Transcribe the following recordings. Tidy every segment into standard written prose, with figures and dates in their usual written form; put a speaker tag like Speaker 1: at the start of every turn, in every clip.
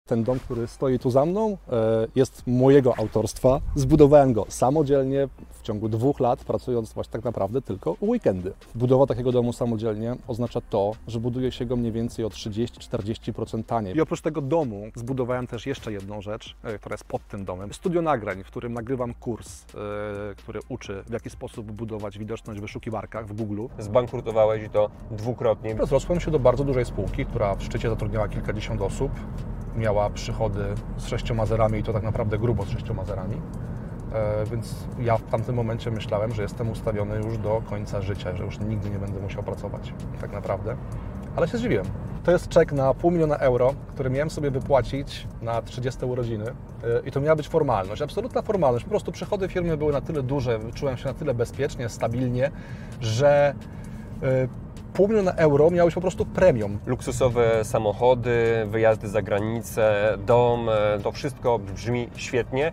Speaker 1: Ten dom, który stoi tu za mną, jest mojego autorstwa. Zbudowałem go samodzielnie w ciągu 2 lat, pracując właśnie tak naprawdę tylko w weekendy. Budowa takiego domu samodzielnie oznacza to, że buduje się go mniej więcej o 30-40% taniej. I oprócz tego domu zbudowałem też jeszcze jedną rzecz, która jest pod tym domem. Studio nagrań, w którym nagrywam kurs, który uczy, w jaki sposób budować widoczność w wyszukiwarkach w Google.
Speaker 2: Zbankrutowałeś i to dwukrotnie.
Speaker 1: Rozrosłem się do bardzo dużej spółki, która w szczycie zatrudniała kilkadziesiąt osób. Miała przychody z 6 zerami i to tak naprawdę grubo z 6 zerami. Więc ja w tamtym momencie myślałem, że jestem ustawiony już do końca życia, że już nigdy nie będę musiał pracować tak naprawdę. Ale się zdziwiłem. To jest czek na $500 000, który miałem sobie wypłacić na 30 urodziny i to miała być formalność, absolutna formalność. Po prostu przychody firmy były na tyle duże, czułem się na tyle bezpiecznie, stabilnie, że $500 000 miało być po prostu premium.
Speaker 2: Luksusowe samochody, wyjazdy za granicę, dom, to wszystko brzmi świetnie.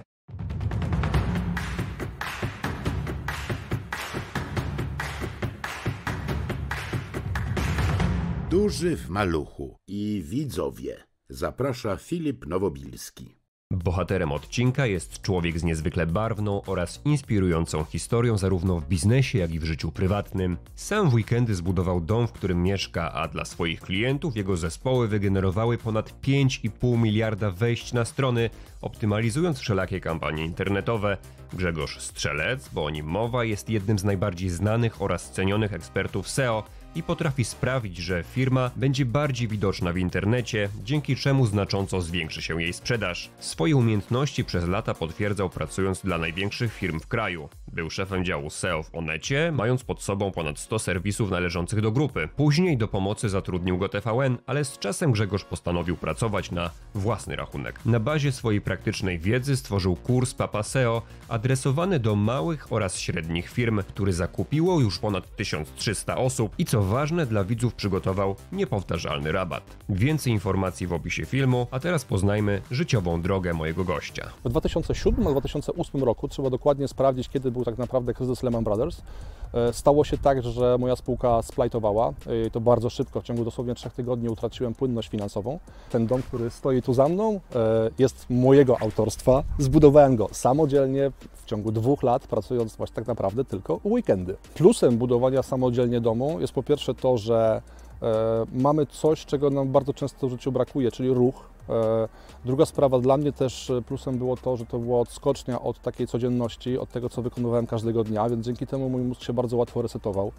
Speaker 3: Duży w maluchu i widzowie. Zaprasza Filip Nowobilski.
Speaker 4: Bohaterem odcinka jest człowiek z niezwykle barwną oraz inspirującą historią zarówno w biznesie, jak i w życiu prywatnym. Sam w weekendy zbudował dom, w którym mieszka, a dla swoich klientów jego zespoły wygenerowały ponad 5,5 miliarda wejść na strony, optymalizując wszelakie kampanie internetowe. Grzegorz Strzelec, bo o nim mowa, jest jednym z najbardziej znanych oraz cenionych ekspertów SEO i potrafi sprawić, że firma będzie bardziej widoczna w internecie, dzięki czemu znacząco zwiększy się jej sprzedaż. Swoje umiejętności przez lata potwierdzał pracując dla największych firm w kraju. Był szefem działu SEO w Onecie, mając pod sobą ponad 100 serwisów należących do grupy. Później do pomocy zatrudnił go TVN, ale z czasem Grzegorz postanowił pracować na własny rachunek. Na bazie swojej praktycznej wiedzy stworzył kurs Papa SEO, adresowany do małych oraz średnich firm, który zakupiło już ponad 1300 osób i co ważne, dla widzów przygotował niepowtarzalny rabat. Więcej informacji w opisie filmu, a teraz poznajmy życiową drogę mojego gościa.
Speaker 1: W 2007 a 2008 roku, trzeba dokładnie sprawdzić, kiedy był tak naprawdę kryzys Lehman Brothers, stało się tak, że moja spółka splajtowała i to bardzo szybko, w ciągu dosłownie 3 tygodni utraciłem płynność finansową. Ten dom, który stoi tu za mną, jest mojego autorstwa. Zbudowałem go samodzielnie w ciągu 2 lat, pracując właśnie tak naprawdę tylko w weekendy. Plusem budowania samodzielnie domu jest po pierwsze to, że mamy coś, czego nam bardzo często w życiu brakuje, czyli ruch. Druga sprawa, dla mnie też plusem było to, że to była odskocznia od takiej codzienności, od tego, co wykonywałem każdego dnia, więc dzięki temu mój mózg się bardzo łatwo resetował.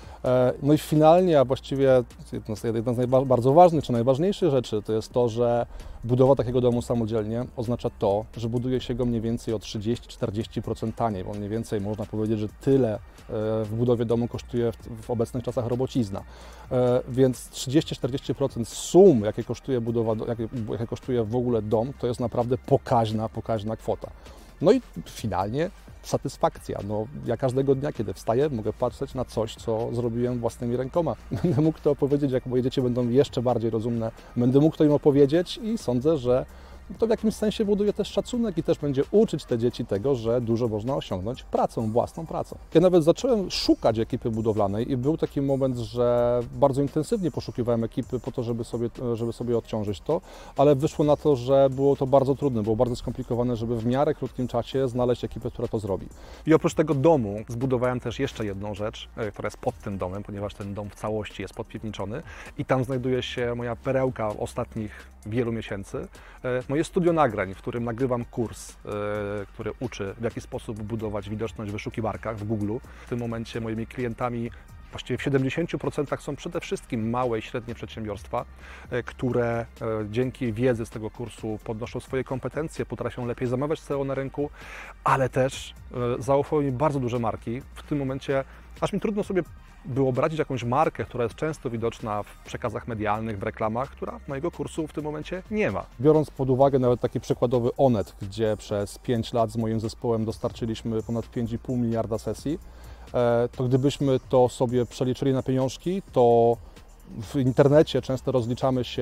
Speaker 1: No i finalnie, a właściwie jedna z bardzo ważnych czy najważniejszych rzeczy, to jest to, że budowa takiego domu samodzielnie oznacza to, że buduje się go mniej więcej o 30-40% taniej, bo mniej więcej można powiedzieć, że tyle w budowie domu kosztuje w obecnych czasach robocizna. Więc 30-40% sum, jakie kosztuje budowa, jakie kosztuje w ogóle dom, to jest naprawdę pokaźna kwota. No i finalnie satysfakcja. No, ja każdego dnia, kiedy wstaję, mogę patrzeć na coś, co zrobiłem własnymi rękoma. Będę mógł to opowiedzieć, jak moje dzieci będą jeszcze bardziej rozumne, będę mógł to im opowiedzieć i sądzę, że to w jakimś sensie buduje też szacunek i też będzie uczyć te dzieci tego, że dużo można osiągnąć własną pracą. Ja nawet zacząłem szukać ekipy budowlanej i był taki moment, że bardzo intensywnie poszukiwałem ekipy po to, żeby sobie odciążyć to, ale wyszło na to, że było to bardzo trudne, było bardzo skomplikowane, żeby w miarę krótkim czasie znaleźć ekipę, która to zrobi. I oprócz tego domu zbudowałem też jeszcze jedną rzecz, która jest pod tym domem, ponieważ ten dom w całości jest podpiwniczony i tam znajduje się moja perełka ostatnich wielu miesięcy. Moje studio nagrań, w którym nagrywam kurs, który uczy, w jaki sposób budować widoczność w wyszukiwarkach w Google. W tym momencie moimi klientami właściwie w 70% są przede wszystkim małe i średnie przedsiębiorstwa, które dzięki wiedzy z tego kursu podnoszą swoje kompetencje, potrafią lepiej zamawiać SEO na rynku, ale też zaufały mi bardzo duże marki. W tym momencie aż mi trudno sobie wyobrazić jakąś markę, która jest często widoczna w przekazach medialnych, w reklamach, która mojego kursu w tym momencie nie ma. Biorąc pod uwagę nawet taki przykładowy Onet, gdzie przez 5 lat z moim zespołem dostarczyliśmy ponad 5,5 miliarda sesji, to gdybyśmy to sobie przeliczyli na pieniążki, to w internecie często rozliczamy się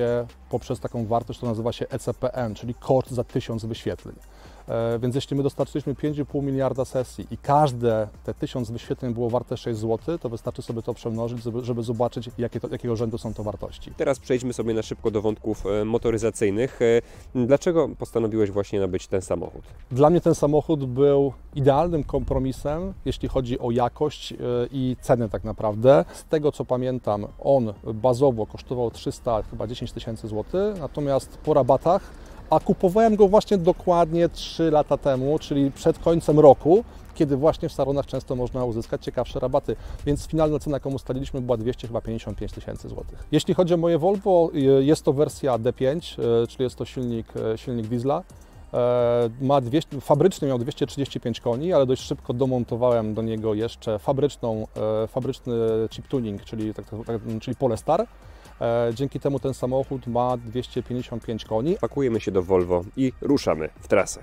Speaker 1: poprzez taką wartość, która nazywa się ECPM, czyli koszt za 1000 wyświetleń. Więc jeśli my dostarczyliśmy 5,5 miliarda sesji i każde te 1000 wyświetleń było warte 6 zł, to wystarczy sobie to przemnożyć, żeby zobaczyć, jakiego rzędu są to wartości.
Speaker 2: Teraz przejdźmy sobie na szybko do wątków motoryzacyjnych. Dlaczego postanowiłeś właśnie nabyć ten samochód?
Speaker 1: Dla mnie ten samochód był idealnym kompromisem, jeśli chodzi o jakość i cenę tak naprawdę. Z tego co pamiętam, on bazowo kosztował 310 tysięcy złotych, natomiast po rabatach, a kupowałem go właśnie dokładnie 3 lata temu, czyli przed końcem roku, kiedy właśnie w salonach często można uzyskać ciekawsze rabaty, więc finalna cena, jaką ustaliliśmy, była 255 tysięcy złotych. Jeśli chodzi o moje Volvo, jest to wersja D5, czyli jest to silnik diesla. Fabrycznie miał 235 koni, ale dość szybko domontowałem do niego jeszcze fabryczny chip tuning, czyli Polestar. Dzięki temu ten samochód ma 255 koni.
Speaker 2: Pakujemy się do Volvo i ruszamy w trasę.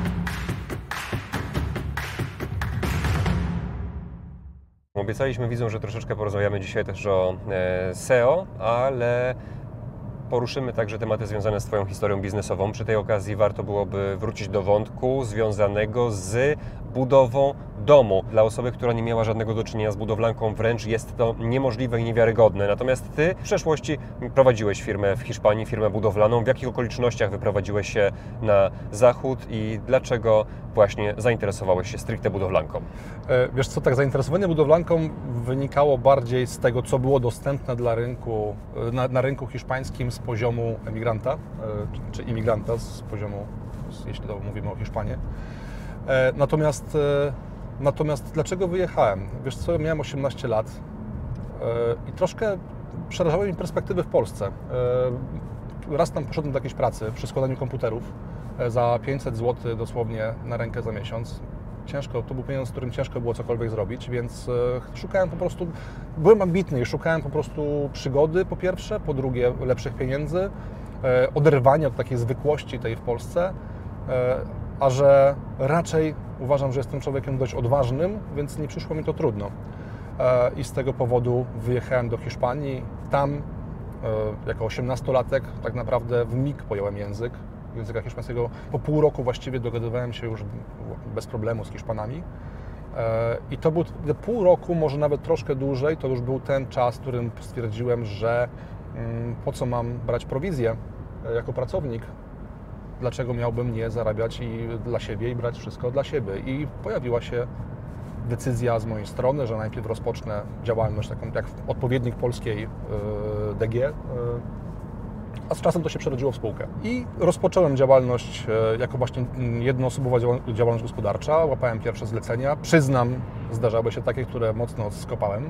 Speaker 2: Obiecaliśmy widzom, że troszeczkę porozmawiamy dzisiaj też o SEO, ale poruszymy także tematy związane z Twoją historią biznesową. Przy tej okazji warto byłoby wrócić do wątku związanego z budową domu. Dla osoby, która nie miała żadnego do czynienia z budowlanką, wręcz jest to niemożliwe i niewiarygodne. Natomiast Ty w przeszłości prowadziłeś firmę w Hiszpanii, firmę budowlaną. W jakich okolicznościach wyprowadziłeś się na zachód i dlaczego właśnie zainteresowałeś się stricte budowlanką?
Speaker 1: Wiesz co, tak, zainteresowanie budowlanką wynikało bardziej z tego, co było dostępne dla rynku, na rynku hiszpańskim z poziomu emigranta, czy imigranta z poziomu, jeśli to mówimy o Hiszpanii. Natomiast dlaczego wyjechałem? Wiesz co, miałem 18 lat i troszkę przerażały mi perspektywy w Polsce. Raz tam poszedłem do jakiejś pracy przy składaniu komputerów za 500 zł dosłownie na rękę za miesiąc. Ciężko, to był pieniądz, z którym ciężko było cokolwiek zrobić, więc szukałem po prostu, byłem ambitny i szukałem po prostu przygody po pierwsze, po drugie lepszych pieniędzy, oderwania od takiej zwykłości tej w Polsce, a że raczej uważam, że jestem człowiekiem dość odważnym, więc nie przyszło mi to trudno. I z tego powodu wyjechałem do Hiszpanii. Tam jako 18-latek tak naprawdę w mig pojąłem języka hiszpańskiego. Po pół roku właściwie dogadywałem się już bez problemu z Hiszpanami. I to był pół roku, może nawet troszkę dłużej, to już był ten czas, w którym stwierdziłem, że po co mam brać prowizję jako pracownik, dlaczego miałbym nie zarabiać dla siebie i brać wszystko dla siebie. I pojawiła się decyzja z mojej strony, że najpierw rozpocznę działalność taką jak odpowiednik polskiej DG, a z czasem to się przerodziło w spółkę. I rozpocząłem działalność jako właśnie jednoosobowa działalność gospodarcza, łapałem pierwsze zlecenia. Przyznam, zdarzały się takie, które mocno skopałem.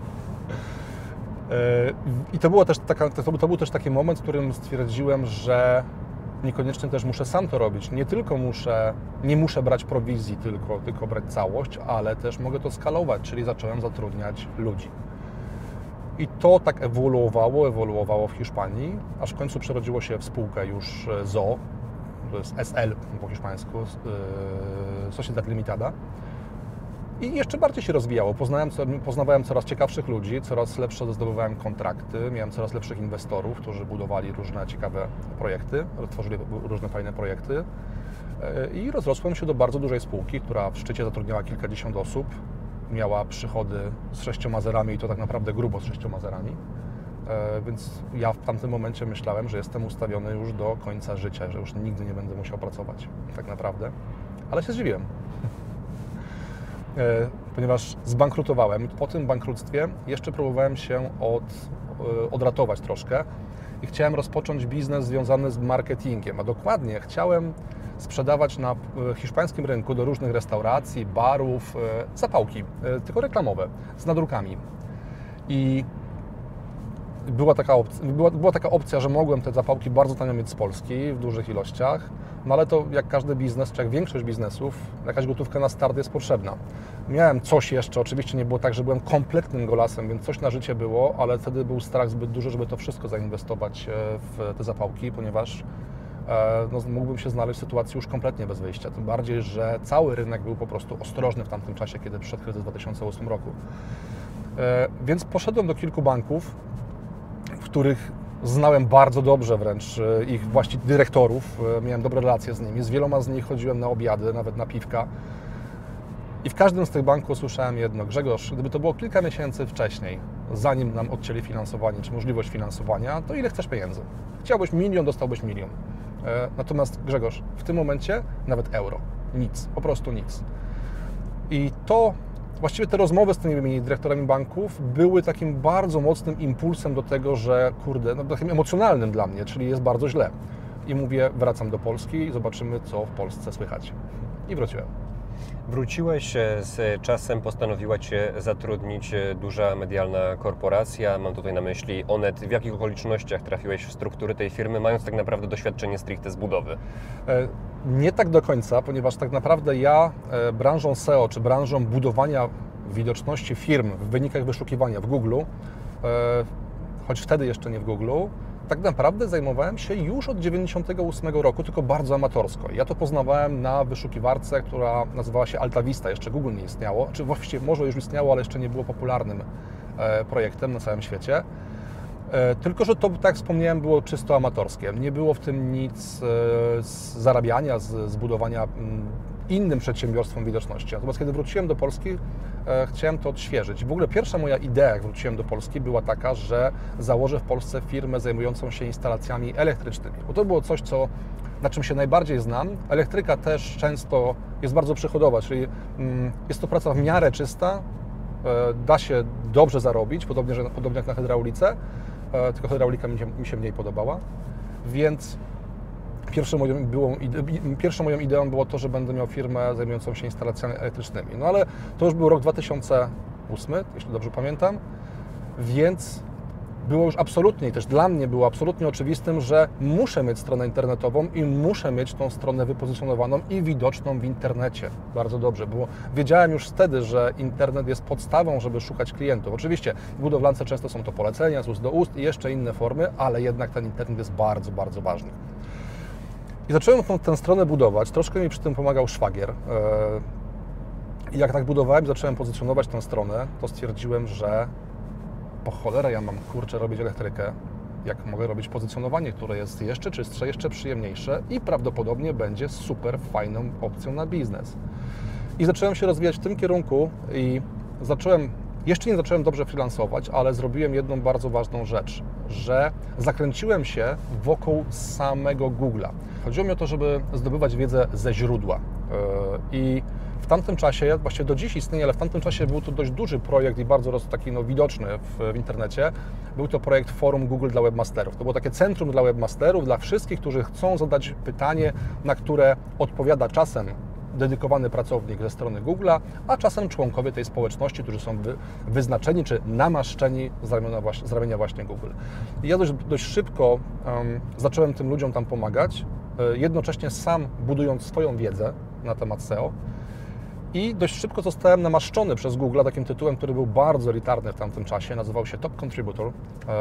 Speaker 1: I to był też taki moment, w którym stwierdziłem, że niekoniecznie też muszę sam to robić. Nie muszę brać prowizji tylko brać całość, ale też mogę to skalować, czyli zacząłem zatrudniać ludzi. I to tak ewoluowało w Hiszpanii, aż w końcu przerodziło się w spółkę już ZO, to jest SL po hiszpańsku, Sociedad Limitada. I jeszcze bardziej się rozwijało. Poznawałem coraz ciekawszych ludzi, coraz lepsze zdobywałem kontrakty, miałem coraz lepszych inwestorów, którzy budowali różne ciekawe projekty, tworzyli różne fajne projekty. I rozrosłem się do bardzo dużej spółki, która w szczycie zatrudniała kilkadziesiąt osób. Miała przychody z 6 zerami i to tak naprawdę grubo z 6 zerami. Więc ja w tamtym momencie myślałem, że jestem ustawiony już do końca życia, że już nigdy nie będę musiał pracować tak naprawdę. Ale się zdziwiłem. Ponieważ zbankrutowałem. Po tym bankructwie jeszcze próbowałem się odratować troszkę i chciałem rozpocząć biznes związany z marketingiem, a dokładnie chciałem sprzedawać na hiszpańskim rynku do różnych restauracji, barów zapałki, tylko reklamowe, z nadrukami. I była taka opcja, że mogłem te zapałki bardzo tanio mieć z Polski w dużych ilościach, no ale to jak każdy biznes, czy jak większość biznesów, jakaś gotówka na start jest potrzebna. Miałem coś jeszcze, oczywiście nie było tak, że byłem kompletnym golasem, więc coś na życie było, ale wtedy był strach zbyt duży, żeby to wszystko zainwestować w te zapałki, ponieważ mógłbym się znaleźć w sytuacji już kompletnie bez wyjścia. Tym bardziej, że cały rynek był po prostu ostrożny w tamtym czasie, kiedy przyszedł kryzys w 2008 roku. Więc poszedłem do kilku banków, w których Znałem bardzo dobrze wręcz ich dyrektorów, miałem dobre relacje z nimi, z wieloma z nich chodziłem na obiady, nawet na piwka. I w każdym z tych banków słyszałem jedno: Grzegorz, gdyby to było kilka miesięcy wcześniej, zanim nam odcięli finansowanie, czy możliwość finansowania, to ile chcesz pieniędzy? Chciałbyś 1 milion, dostałbyś 1 milion. Natomiast Grzegorz, w tym momencie nawet euro. Nic, po prostu nic. I to, właściwie te rozmowy z tymi dyrektorami banków były takim bardzo mocnym impulsem do tego, że kurde, no takim emocjonalnym dla mnie, czyli jest bardzo źle. I mówię, wracam do Polski i zobaczymy, co w Polsce słychać. I wróciłem.
Speaker 2: Wróciłeś, z czasem postanowiła Cię zatrudnić duża medialna korporacja, mam tutaj na myśli Onet. W jakich okolicznościach trafiłeś w struktury tej firmy, mając tak naprawdę doświadczenie stricte z budowy?
Speaker 1: Nie tak do końca, ponieważ tak naprawdę ja branżą SEO, czy branżą budowania widoczności firm w wynikach wyszukiwania w Google, choć wtedy jeszcze nie w Google, tak naprawdę zajmowałem się już od 1998 roku, tylko bardzo amatorsko. Ja to poznawałem na wyszukiwarce, która nazywała się AltaVista, jeszcze Google nie istniało, czy właściwie może już istniało, ale jeszcze nie było popularnym projektem na całym świecie. Tylko że to, tak jak wspomniałem, było czysto amatorskie. Nie było w tym nic z zarabiania, z budowania innym przedsiębiorstwom widoczności. Natomiast kiedy wróciłem do Polski, chciałem to odświeżyć. W ogóle pierwsza moja idea, jak wróciłem do Polski, była taka, że założę w Polsce firmę zajmującą się instalacjami elektrycznymi. Bo to było coś, na czym się najbardziej znam. Elektryka też często jest bardzo przychodowa, czyli jest to praca w miarę czysta, da się dobrze zarobić, podobnie jak na hydraulice, tylko hydraulika mi się mniej podobała, więc pierwszą moją ideą było to, że będę miał firmę zajmującą się instalacjami elektrycznymi. No ale to już był rok 2008, jeśli dobrze pamiętam, więc było już absolutnie, i też dla mnie było absolutnie oczywistym, że muszę mieć stronę internetową i muszę mieć tą stronę wypozycjonowaną i widoczną w internecie. Bardzo dobrze, bo wiedziałem już wtedy, że internet jest podstawą, żeby szukać klientów. Oczywiście w budowlance często są to polecenia z ust do ust i jeszcze inne formy, ale jednak ten internet jest bardzo, bardzo ważny. I zacząłem tę stronę budować, troszkę mi przy tym pomagał szwagier. I jak tak budowałem, zacząłem pozycjonować tę stronę, to stwierdziłem, że po cholerę ja mam, robić elektrykę, jak mogę robić pozycjonowanie, które jest jeszcze czystsze, jeszcze przyjemniejsze i prawdopodobnie będzie super fajną opcją na biznes. I zacząłem się rozwijać w tym kierunku i jeszcze nie zacząłem dobrze freelansować, ale zrobiłem jedną bardzo ważną rzecz, że zakręciłem się wokół samego Google'a. Chodziło mi o to, żeby zdobywać wiedzę ze źródła. I w tamtym czasie, właściwie do dziś istnieje, ale w tamtym czasie był to dość duży projekt i bardzo taki widoczny w internecie. Był to projekt Forum Google dla Webmasterów. To było takie centrum dla webmasterów, dla wszystkich, którzy chcą zadać pytanie, na które odpowiada czasem dedykowany pracownik ze strony Google'a, a czasem członkowie tej społeczności, którzy są wyznaczeni czy namaszczeni z ramienia właśnie Google. I ja dość szybko zacząłem tym ludziom tam pomagać, jednocześnie sam budując swoją wiedzę na temat SEO i dość szybko zostałem namaszczony przez Google'a takim tytułem, który był bardzo elitarny w tamtym czasie, nazywał się Top Contributor.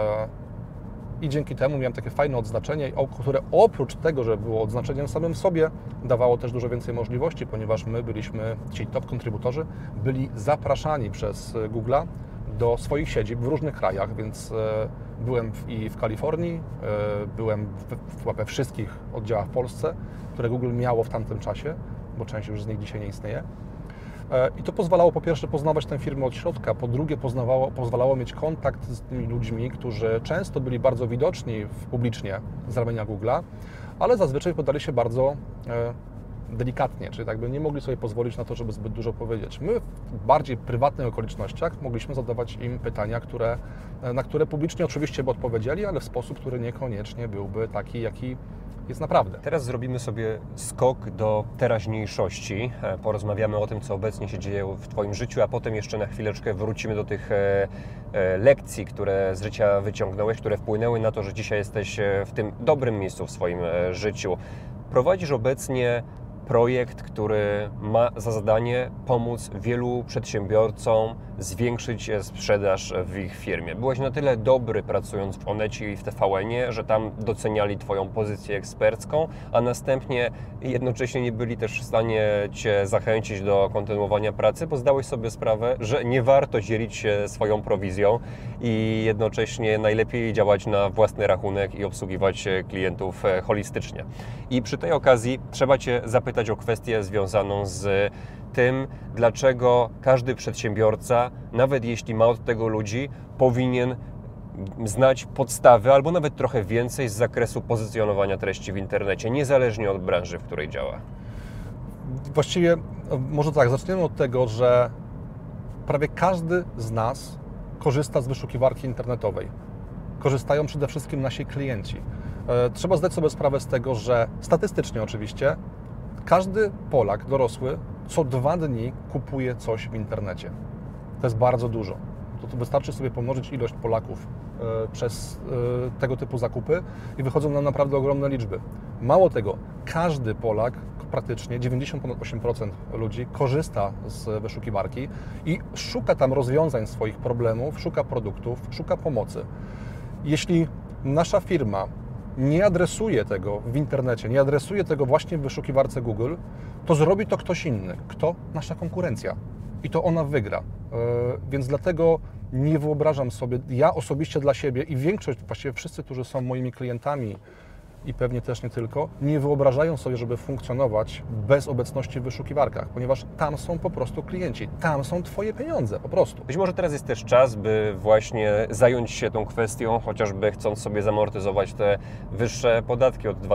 Speaker 1: I dzięki temu miałem takie fajne odznaczenie, które oprócz tego, że było odznaczeniem samym w sobie, dawało też dużo więcej możliwości, ponieważ ci top kontrybutorzy, byli zapraszani przez Google'a do swoich siedzib w różnych krajach, więc byłem i w Kalifornii, byłem we wszystkich oddziałach w Polsce, które Google miało w tamtym czasie, bo część już z nich dzisiaj nie istnieje. I to pozwalało po pierwsze poznawać tę firmę od środka, po drugie pozwalało mieć kontakt z tymi ludźmi, którzy często byli bardzo widoczni publicznie z ramienia Google'a, ale zazwyczaj podali się bardzo delikatnie, czyli tak by nie mogli sobie pozwolić na to, żeby zbyt dużo powiedzieć. My w bardziej prywatnych okolicznościach mogliśmy zadawać im pytania, na które publicznie oczywiście by odpowiedzieli, ale w sposób, który niekoniecznie byłby taki, jaki jest naprawdę.
Speaker 2: Teraz zrobimy sobie skok do teraźniejszości. Porozmawiamy o tym, co obecnie się dzieje w Twoim życiu, a potem jeszcze na chwileczkę wrócimy do tych lekcji, które z życia wyciągnąłeś, które wpłynęły na to, że dzisiaj jesteś w tym dobrym miejscu w swoim życiu. Prowadzisz obecnie projekt, który ma za zadanie pomóc wielu przedsiębiorcom zwiększyć sprzedaż w ich firmie. Byłeś na tyle dobry pracując w Onecie i w TVN-ie, że tam doceniali Twoją pozycję ekspercką, a następnie jednocześnie nie byli też w stanie Cię zachęcić do kontynuowania pracy, bo zdałeś sobie sprawę, że nie warto dzielić się swoją prowizją i jednocześnie najlepiej działać na własny rachunek i obsługiwać klientów holistycznie. I przy tej okazji trzeba Cię zapytać o kwestię związaną z tym, dlaczego każdy przedsiębiorca, nawet jeśli ma od tego ludzi, powinien znać podstawy albo nawet trochę więcej z zakresu pozycjonowania treści w internecie, niezależnie od branży, w której działa.
Speaker 1: Właściwie, może tak, zaczniemy od tego, że prawie każdy z nas korzysta z wyszukiwarki internetowej. Korzystają przede wszystkim nasi klienci. Trzeba zdać sobie sprawę z tego, że statystycznie oczywiście każdy Polak dorosły co 2 dni kupuje coś w internecie. To jest bardzo dużo. To wystarczy sobie pomnożyć ilość Polaków przez tego typu zakupy i wychodzą nam naprawdę ogromne liczby. Mało tego, każdy Polak, praktycznie 98% ludzi korzysta z wyszukiwarki i szuka tam rozwiązań swoich problemów, szuka produktów, szuka pomocy. Jeśli nasza firma nie adresuje tego w internecie, nie adresuje tego właśnie w wyszukiwarce Google, to zrobi to ktoś inny. Kto? Nasza konkurencja. I to ona wygra. Więc dlatego nie wyobrażam sobie, ja osobiście dla siebie i większość, właściwie wszyscy, którzy są moimi klientami i pewnie też nie tylko, nie wyobrażają sobie, żeby funkcjonować bez obecności w wyszukiwarkach, ponieważ tam są po prostu klienci, tam są Twoje pieniądze, po prostu.
Speaker 2: Być może teraz jest też czas, by właśnie zająć się tą kwestią, chociażby chcąc sobie zamortyzować te wyższe podatki od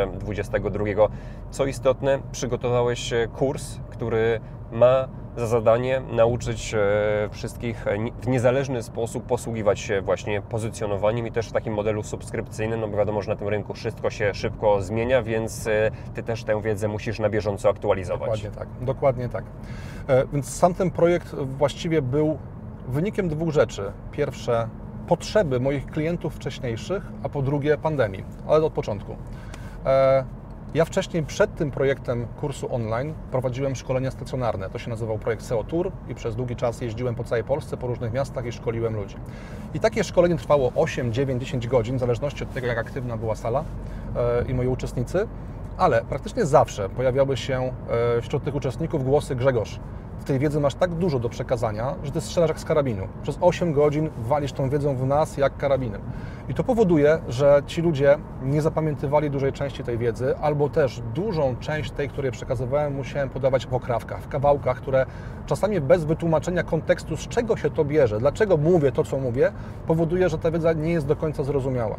Speaker 2: 2022. Co istotne, przygotowałeś kurs, który ma za zadanie nauczyć wszystkich w niezależny sposób posługiwać się właśnie pozycjonowaniem i też w takim modelu subskrypcyjnym, no bo wiadomo, że na tym rynku wszystko się szybko zmienia, więc Ty też tę wiedzę musisz na bieżąco aktualizować.
Speaker 1: Dokładnie tak, dokładnie tak. Więc sam ten projekt właściwie był wynikiem 2 rzeczy. Pierwsze, potrzeby moich klientów wcześniejszych, a po drugie pandemii, ale od początku. Ja wcześniej przed tym projektem kursu online prowadziłem szkolenia stacjonarne. To się nazywał projekt SEO Tour i przez długi czas jeździłem po całej Polsce, po różnych miastach i szkoliłem ludzi. I takie szkolenie trwało 8, 9, 10 godzin, w zależności od tego, jak aktywna była sala i moi uczestnicy, ale praktycznie zawsze pojawiały się wśród tych uczestników głosy: Grzegorz, w tej wiedzy masz tak dużo do przekazania, że ty strzelasz jak z karabinu. Przez 8 godzin walisz tą wiedzą w nas jak karabinem. I to powoduje, że ci ludzie nie zapamiętywali dużej części tej wiedzy, albo też dużą część tej, której przekazywałem, musiałem podawać w okrawkach, w kawałkach, które czasami bez wytłumaczenia kontekstu, z czego się to bierze, dlaczego mówię to, co mówię, powoduje, że ta wiedza nie jest do końca zrozumiała.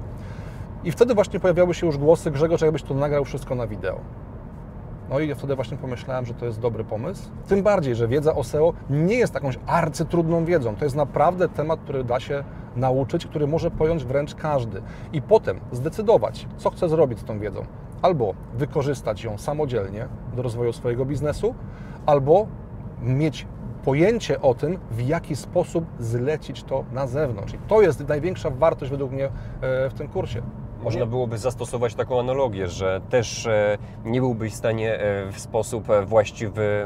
Speaker 1: I wtedy właśnie pojawiały się już głosy: Grzegorz, jakbyś to nagrał wszystko na wideo. No i ja wtedy właśnie pomyślałem, że to jest dobry pomysł. Tym bardziej, że wiedza o SEO nie jest jakąś arcytrudną wiedzą. To jest naprawdę temat, który da się nauczyć, który może pojąć wręcz każdy. I potem zdecydować, co chce zrobić z tą wiedzą. Albo wykorzystać ją samodzielnie do rozwoju swojego biznesu, albo mieć pojęcie o tym, w jaki sposób zlecić to na zewnątrz. I to jest największa wartość według mnie w tym kursie.
Speaker 2: Można byłoby zastosować taką analogię, że też nie byłbyś w stanie w sposób właściwy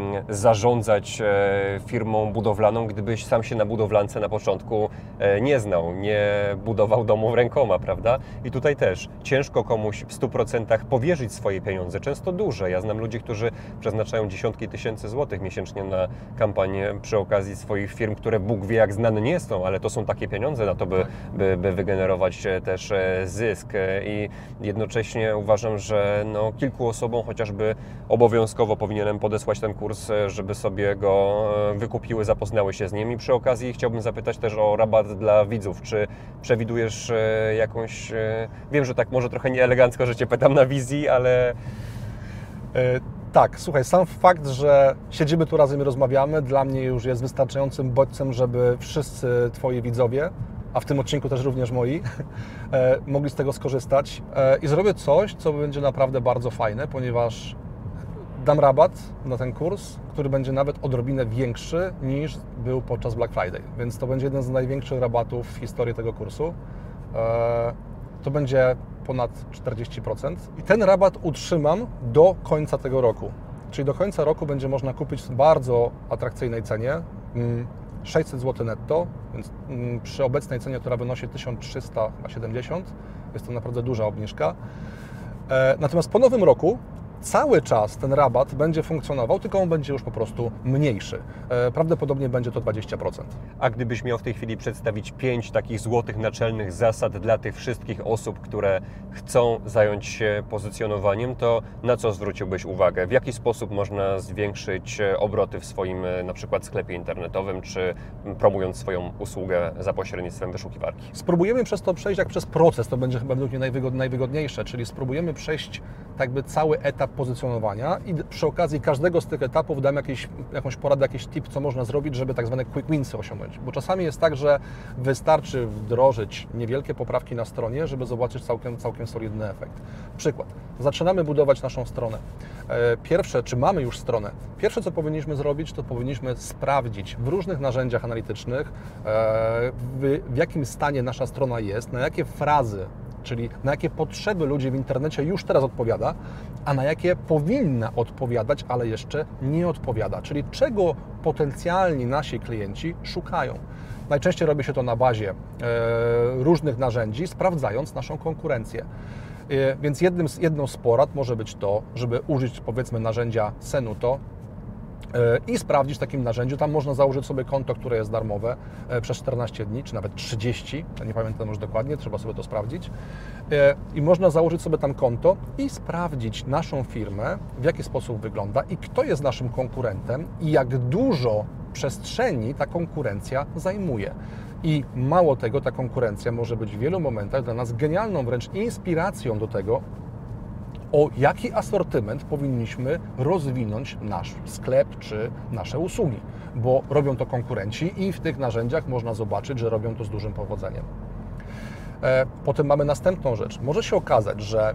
Speaker 2: zarządzać firmą budowlaną, gdybyś sam się na budowlance na początku nie znał, nie budował domu rękoma, prawda? I tutaj też ciężko komuś w 100% powierzyć swoje pieniądze, często duże. Ja znam ludzi, którzy przeznaczają dziesiątki tysięcy złotych miesięcznie na kampanię przy okazji swoich firm, które Bóg wie jak znane nie są, ale to są takie pieniądze na to, by wygenerować też zysk. I jednocześnie uważam, że kilku osobom chociażby obowiązkowo powinienem podesłać ten kurs, żeby sobie go wykupiły, zapoznały się z nim. I przy okazji chciałbym zapytać też o rabat dla widzów. Czy przewidujesz jakąś... Wiem, że tak może trochę nieelegancko, że Cię pytam na wizji, ale...
Speaker 1: Tak, słuchaj, sam fakt, że siedzimy tu razem i rozmawiamy, dla mnie już jest wystarczającym bodźcem, żeby wszyscy Twoi widzowie, a w tym odcinku też również moi, mogli z tego skorzystać. I zrobię coś, co będzie naprawdę bardzo fajne, ponieważ dam rabat na ten kurs, który będzie nawet odrobinę większy niż był podczas Black Friday. Więc to będzie jeden z największych rabatów w historii tego kursu. to będzie ponad 40% i ten rabat utrzymam do końca tego roku. Czyli do końca roku będzie można kupić w bardzo atrakcyjnej cenie, 600 zł netto, więc przy obecnej cenie, która wynosi 1370, jest to naprawdę duża obniżka. Natomiast po nowym roku cały czas ten rabat będzie funkcjonował, tylko on będzie już po prostu mniejszy. Prawdopodobnie będzie to 20%.
Speaker 2: A gdybyś miał w tej chwili przedstawić 5 takich złotych naczelnych zasad dla tych wszystkich osób, które chcą zająć się pozycjonowaniem, to na co zwróciłbyś uwagę? W jaki sposób można zwiększyć obroty w swoim na przykład sklepie internetowym, czy promując swoją usługę za pośrednictwem wyszukiwarki?
Speaker 1: Spróbujemy przez to przejść jak przez proces, to będzie chyba według mnie najwygodniejsze, czyli spróbujemy przejść tak jakby cały etap pozycjonowania i przy okazji każdego z tych etapów dam jakąś poradę, jakiś tip, co można zrobić, żeby tak zwane quick winsy osiągnąć. Bo czasami jest tak, że wystarczy wdrożyć niewielkie poprawki na stronie, żeby zobaczyć całkiem solidny efekt. Przykład. Zaczynamy budować naszą stronę. Pierwsze, czy mamy już stronę? Pierwsze, co powinniśmy zrobić, to powinniśmy sprawdzić w różnych narzędziach analitycznych, w jakim stanie nasza strona jest, na jakie frazy, czyli na jakie potrzeby ludzi w internecie już teraz odpowiada, a na jakie powinna odpowiadać, ale jeszcze nie odpowiada. Czyli czego potencjalni nasi klienci szukają. Najczęściej robi się to na bazie różnych narzędzi, sprawdzając naszą konkurencję. Więc jedną z porad może być to, żeby użyć powiedzmy narzędzia Senuto i sprawdzić w takim narzędziu. Tam można założyć sobie konto, które jest darmowe przez 14 dni, czy nawet 30, ja nie pamiętam już dokładnie, trzeba sobie to sprawdzić. I można założyć sobie tam konto i sprawdzić naszą firmę, w jaki sposób wygląda i kto jest naszym konkurentem i jak dużo przestrzeni ta konkurencja zajmuje. I mało tego, ta konkurencja może być w wielu momentach dla nas genialną wręcz inspiracją do tego, o jaki asortyment powinniśmy rozwinąć nasz sklep czy nasze usługi, bo robią to konkurenci i w tych narzędziach można zobaczyć, że robią to z dużym powodzeniem. Potem mamy następną rzecz. Może się okazać, że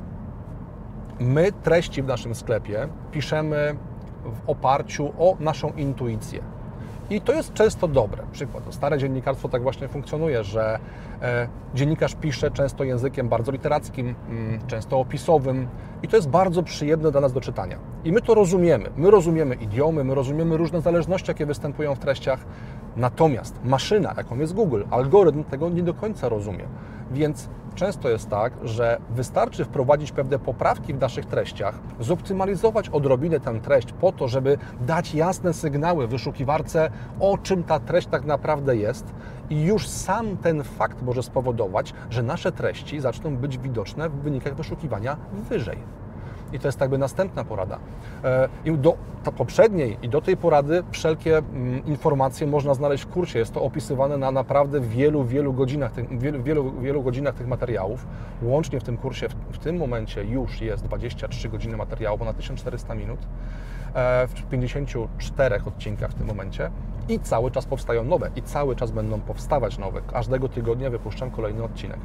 Speaker 1: my treści w naszym sklepie piszemy w oparciu o naszą intuicję. I to jest często dobre. Przykład, stare dziennikarstwo tak właśnie funkcjonuje, że dziennikarz pisze często językiem bardzo literackim, często opisowym i to jest bardzo przyjemne dla nas do czytania. I my to rozumiemy. My rozumiemy idiomy, my rozumiemy różne zależności, jakie występują w treściach. Natomiast maszyna, jaką jest Google, algorytm tego nie do końca rozumie. Więc często jest tak, że wystarczy wprowadzić pewne poprawki w naszych treściach, zoptymalizować odrobinę tę treść po to, żeby dać jasne sygnały wyszukiwarce, o czym ta treść tak naprawdę jest i już sam ten fakt może spowodować, że nasze treści zaczną być widoczne w wynikach wyszukiwania wyżej. I to jest jakby następna porada. I do poprzedniej i do tej porady wszelkie informacje można znaleźć w kursie. Jest to opisywane na naprawdę wielu godzinach tych materiałów. Łącznie w tym kursie w tym momencie już jest 23 godziny materiału, ponad 1400 minut. W 54 odcinkach w tym momencie. I cały czas powstają nowe. I cały czas będą powstawać nowe. Każdego tygodnia wypuszczam kolejny odcinek.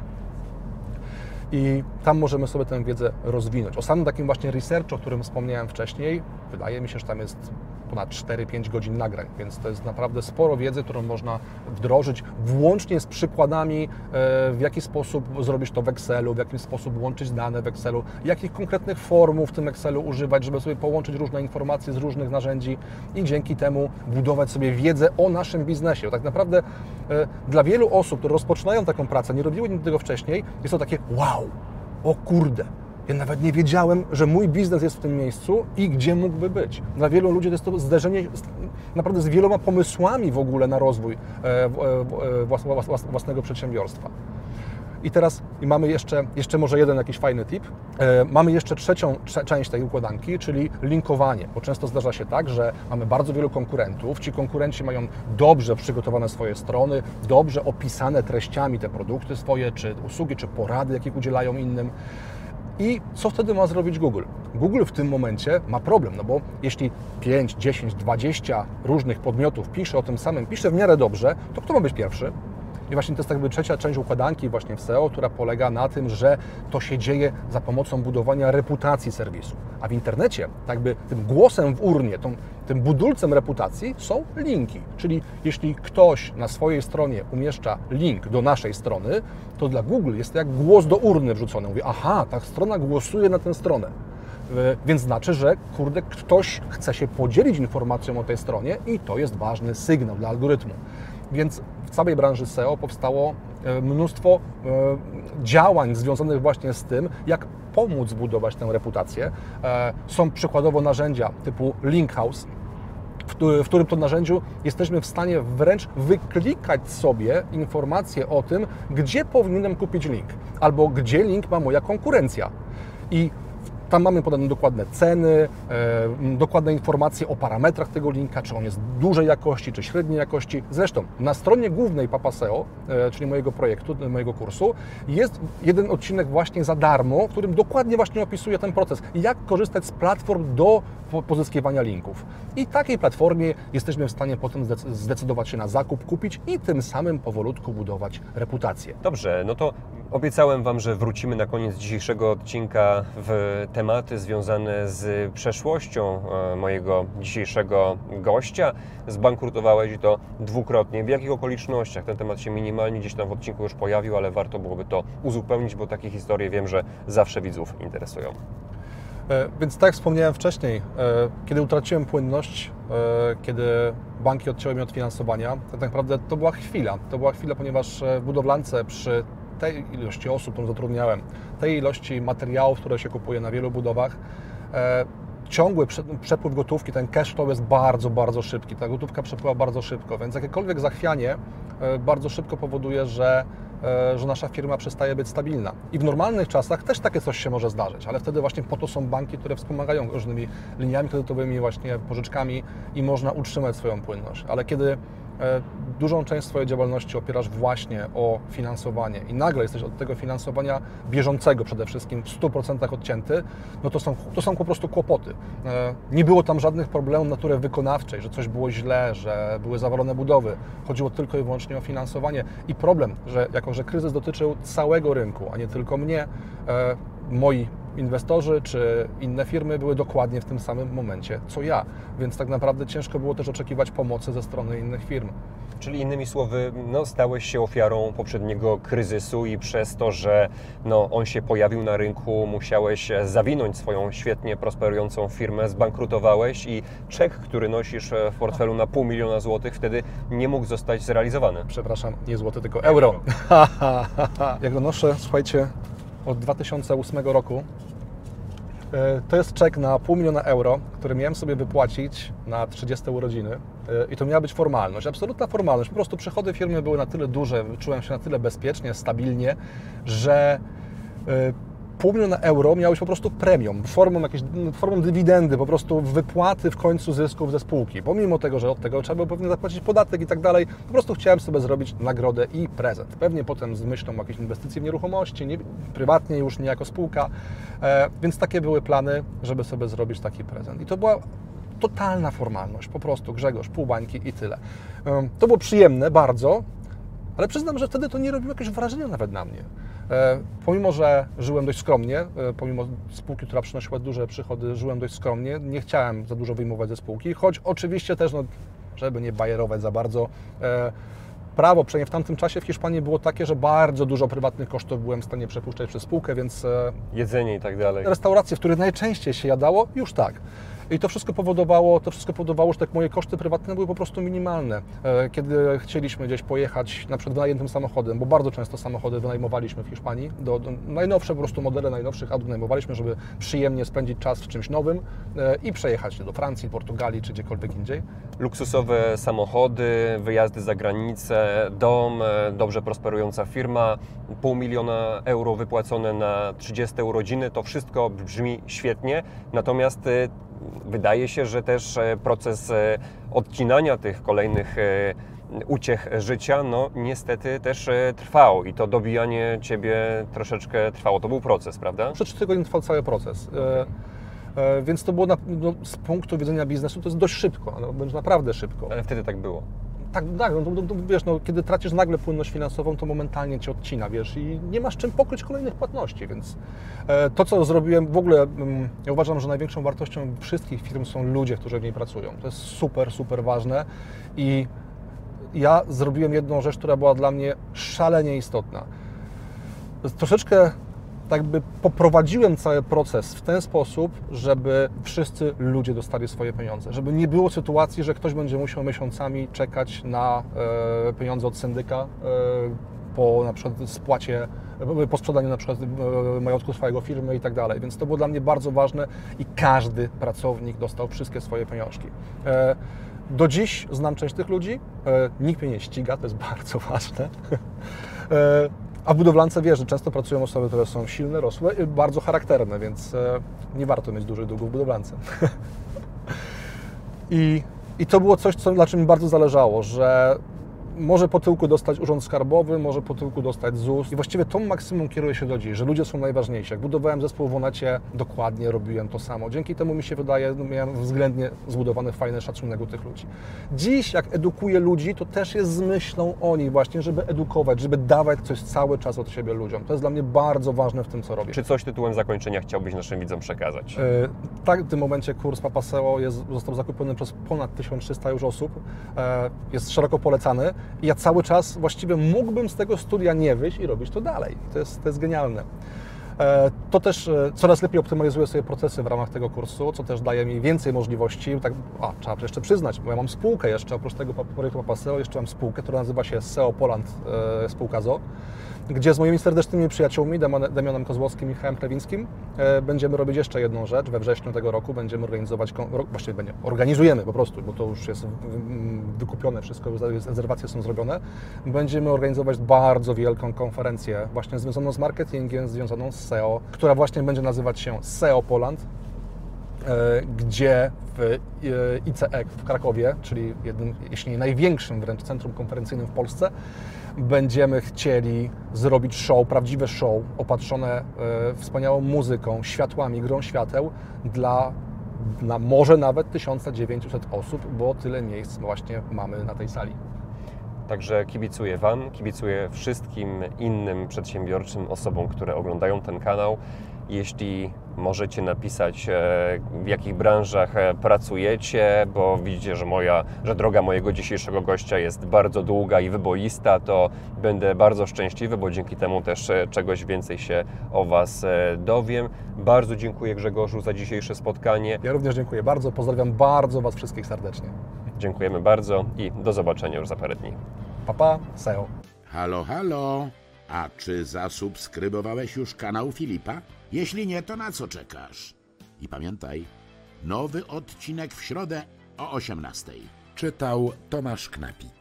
Speaker 1: I tam możemy sobie tę wiedzę rozwinąć. O samym takim właśnie researchu, o którym wspomniałem wcześniej, wydaje mi się, że tam jest ponad 4-5 godzin nagrań, więc to jest naprawdę sporo wiedzy, którą można wdrożyć, włącznie z przykładami, w jaki sposób zrobić to w Excelu, w jaki sposób łączyć dane w Excelu, jakich konkretnych formuł w tym Excelu używać, żeby sobie połączyć różne informacje z różnych narzędzi i dzięki temu budować sobie wiedzę o naszym biznesie. Bo tak naprawdę dla wielu osób, które rozpoczynają taką pracę, nie robiły nic tego wcześniej, jest to takie wow, o kurde, ja nawet nie wiedziałem, że mój biznes jest w tym miejscu i gdzie mógłby być. Dla wielu ludzi to jest to zderzenie naprawdę z wieloma pomysłami w ogóle na rozwój własnego przedsiębiorstwa. I teraz mamy jeszcze może jeden jakiś fajny tip. Mamy jeszcze trzecią część tej układanki, czyli linkowanie, bo często zdarza się tak, że mamy bardzo wielu konkurentów. Ci konkurenci mają dobrze przygotowane swoje strony, dobrze opisane treściami te produkty swoje, czy usługi, czy porady, jakich udzielają innym. I co wtedy ma zrobić Google? Google w tym momencie ma problem, no bo jeśli 5, 10, 20 różnych podmiotów pisze o tym samym, pisze w miarę dobrze, to kto ma być pierwszy? I właśnie to jest jakby trzecia część układanki właśnie w SEO, która polega na tym, że to się dzieje za pomocą budowania reputacji serwisu. A w internecie jakby tym głosem w urnie, tym budulcem reputacji są linki. Czyli jeśli ktoś na swojej stronie umieszcza link do naszej strony, to dla Google jest to jak głos do urny wrzucony. Mówi, aha, ta strona głosuje na tę stronę. Więc znaczy, że kurde, ktoś chce się podzielić informacją o tej stronie i to jest ważny sygnał dla algorytmu. Więc w całej branży SEO powstało mnóstwo działań związanych właśnie z tym, jak pomóc zbudować tę reputację. Są przykładowo narzędzia typu Linkhouse, w którym to narzędziu jesteśmy w stanie wręcz wyklikać sobie informacje o tym, gdzie powinienem kupić link, albo gdzie link ma moja konkurencja. I tam mamy podane dokładne ceny, dokładne informacje o parametrach tego linka, czy on jest dużej jakości, czy średniej jakości. Zresztą na stronie głównej Papa SEO, czyli mojego projektu, mojego kursu, jest jeden odcinek właśnie za darmo, w którym dokładnie właśnie opisuję ten proces, jak korzystać z platform do pozyskiwania linków. I takiej platformie jesteśmy w stanie potem zdecydować się na zakup, kupić i tym samym powolutku budować reputację.
Speaker 2: Dobrze, no to obiecałem Wam, że wrócimy na koniec dzisiejszego odcinka w tematy związane z przeszłością mojego dzisiejszego gościa. Zbankrutowałeś i to dwukrotnie. W jakich okolicznościach? Ten temat się minimalnie gdzieś tam w odcinku już pojawił, ale warto byłoby to uzupełnić, bo takie historie wiem, że zawsze widzów interesują.
Speaker 1: Więc tak jak wspomniałem wcześniej, kiedy utraciłem płynność, kiedy banki odcięły mnie od finansowania, tak naprawdę to była chwila. To była chwila, ponieważ w budowlance przy tej ilości osób, którą zatrudniałem, tej ilości materiałów, które się kupuje na wielu budowach, ciągły przepływ gotówki, ten cash flow jest bardzo, bardzo szybki. Ta gotówka przepływa bardzo szybko, więc jakiekolwiek zachwianie bardzo szybko powoduje, że nasza firma przestaje być stabilna. I w normalnych czasach też takie coś się może zdarzyć, ale wtedy właśnie po to są banki, które wspomagają różnymi liniami kredytowymi, właśnie pożyczkami i można utrzymać swoją płynność. Ale kiedy dużą część swojej działalności opierasz właśnie o finansowanie i nagle jesteś od tego finansowania bieżącego przede wszystkim w 100% odcięty, no to są po prostu kłopoty. Nie było tam żadnych problemów natury wykonawczej, że coś było źle, że były zawalone budowy. Chodziło tylko i wyłącznie o finansowanie. I problem, że jako że kryzys dotyczył całego rynku, a nie tylko mnie, moi inwestorzy czy inne firmy były dokładnie w tym samym momencie, co ja. Więc tak naprawdę ciężko było też oczekiwać pomocy ze strony innych firm.
Speaker 2: Czyli innymi słowy, stałeś się ofiarą poprzedniego kryzysu i przez to, że on się pojawił na rynku, musiałeś zawinąć swoją świetnie prosperującą firmę, zbankrutowałeś i czek, który nosisz w portfelu na $500 000 złotych, wtedy nie mógł zostać zrealizowany.
Speaker 1: Przepraszam, nie złoty, tylko euro. Ja go noszę, słuchajcie, od 2008 roku. To jest czek na $500 000 euro, który miałem sobie wypłacić na 30 urodziny i to miała być formalność, absolutna formalność. Po prostu przychody firmy były na tyle duże, czułem się na tyle bezpiecznie, stabilnie, że $500 000 euro miało być po prostu premią, formą dywidendy, po prostu wypłaty w końcu zysków ze spółki. Pomimo tego, że od tego trzeba było pewnie zapłacić podatek i tak dalej, po prostu chciałem sobie zrobić nagrodę i prezent. Pewnie potem z myślą o jakiejś inwestycji w nieruchomości, prywatnie już, nie jako spółka, więc takie były plany, żeby sobie zrobić taki prezent. I to była totalna formalność, po prostu Grzegorz, pół bańki i tyle. To było przyjemne bardzo, ale przyznam, że wtedy to nie robiło jakiegoś wrażenia nawet na mnie. Pomimo, że żyłem dość skromnie, pomimo spółki, która przynosiła duże przychody, żyłem dość skromnie, nie chciałem za dużo wyjmować ze spółki, choć oczywiście też, żeby nie bajerować za bardzo, prawo, przynajmniej w tamtym czasie w Hiszpanii było takie, że bardzo dużo prywatnych kosztów byłem w stanie przepuszczać przez spółkę, więc
Speaker 2: jedzenie i tak dalej.
Speaker 1: Restauracje, w których najczęściej się jadało, już tak. I to wszystko powodowało, że tak moje koszty prywatne były po prostu minimalne. Kiedy chcieliśmy gdzieś pojechać, na przykład wynajętym samochodem, bo bardzo często samochody wynajmowaliśmy w Hiszpanii, do najnowsze po prostu modele najnowszych aut wynajmowaliśmy, żeby przyjemnie spędzić czas w czymś nowym i przejechać do Francji, Portugalii czy gdziekolwiek indziej.
Speaker 2: Luksusowe samochody, wyjazdy za granicę, dom, dobrze prosperująca firma, $500 000 euro wypłacone na 30 urodziny, to wszystko brzmi świetnie, natomiast wydaje się, że też proces odcinania tych kolejnych uciech życia, niestety też trwał i to dobijanie Ciebie troszeczkę trwało. To był proces, prawda?
Speaker 1: Przez 3 tygodnie trwał cały proces. Więc to było z punktu widzenia biznesu to jest dość szybko, wręcz naprawdę szybko.
Speaker 2: Ale wtedy tak było.
Speaker 1: Tak, wiesz, kiedy tracisz nagle płynność finansową, to momentalnie cię odcina, wiesz, i nie masz czym pokryć kolejnych płatności, więc to, co zrobiłem, w ogóle ja uważam, że największą wartością wszystkich firm są ludzie, którzy w niej pracują. To jest super, super ważne i ja zrobiłem jedną rzecz, która była dla mnie szalenie istotna. Troszeczkę tak by poprowadziłem cały proces w ten sposób, żeby wszyscy ludzie dostali swoje pieniądze. Żeby nie było sytuacji, że ktoś będzie musiał miesiącami czekać na pieniądze od syndyka po na przykład spłacie, po sprzedaniu na przykład majątku swojego firmy i tak dalej. Więc to było dla mnie bardzo ważne i każdy pracownik dostał wszystkie swoje pieniążki. Do dziś znam część tych ludzi, nikt mnie nie ściga, to jest bardzo ważne. A w budowlance wiesz, że często pracują osoby, które są silne, rosłe i bardzo charakterne, więc nie warto mieć dużych długów w budowlance. I to było coś, na czym mi bardzo zależało, że może po tyłku dostać urząd skarbowy, może po tyłku dostać ZUS. I właściwie tą maksymum kieruje się do dziś, że ludzie są najważniejsi. Jak budowałem zespół w Onecie, dokładnie robiłem to samo. Dzięki temu mi się wydaje, miałem względnie zbudowany fajny szacunek u tych ludzi. Dziś, jak edukuję ludzi, to też jest z myślą o nich właśnie, żeby edukować, żeby dawać coś cały czas od siebie ludziom. To jest dla mnie bardzo ważne w tym, co robię.
Speaker 2: Czy coś tytułem zakończenia chciałbyś naszym widzom przekazać?
Speaker 1: Tak, w tym momencie kurs Papa SEO został zakupiony przez ponad 1300 już osób. Jest szeroko polecany. I ja cały czas właściwie mógłbym z tego studia nie wyjść i robić to dalej. To jest genialne. To też coraz lepiej optymalizuję sobie procesy w ramach tego kursu, co też daje mi więcej możliwości. Tak, trzeba jeszcze przyznać, bo ja mam spółkę jeszcze, oprócz tego projektu Papa SEO, jeszcze mam spółkę, która nazywa się SEO Poland spółka ZO, gdzie z moimi serdecznymi przyjaciółmi, Damianem Kozłowskim i Michałem Klewińskim, będziemy robić jeszcze jedną rzecz. We wrześniu tego roku będziemy organizować, organizujemy po prostu, bo to już jest wykupione wszystko, rezerwacje są zrobione. Będziemy organizować bardzo wielką konferencję właśnie związaną z marketingiem, związaną z SEO, która właśnie będzie nazywać się SEO Poland, gdzie w ICE w Krakowie, czyli jednym, jeśli nie największym wręcz centrum konferencyjnym w Polsce, będziemy chcieli zrobić show, prawdziwe show, opatrzone wspaniałą muzyką, światłami, grą świateł dla może nawet 1900 osób, bo tyle miejsc właśnie mamy na tej sali.
Speaker 2: Także kibicuję Wam, kibicuję wszystkim innym przedsiębiorczym osobom, które oglądają ten kanał. Jeśli możecie napisać, w jakich branżach pracujecie, bo widzicie, że droga mojego dzisiejszego gościa jest bardzo długa i wyboista, to będę bardzo szczęśliwy, bo dzięki temu też czegoś więcej się o Was dowiem. Bardzo dziękuję, Grzegorzu, za dzisiejsze spotkanie.
Speaker 1: Ja również dziękuję bardzo, pozdrawiam bardzo Was wszystkich serdecznie.
Speaker 2: Dziękujemy bardzo i do zobaczenia już za parę dni.
Speaker 1: Papa, SEO.
Speaker 3: Halo, halo. A czy zasubskrybowałeś już kanał Filipa? Jeśli nie, to na co czekasz? I pamiętaj, nowy odcinek w środę o 18:00. Czytał Tomasz Knapik.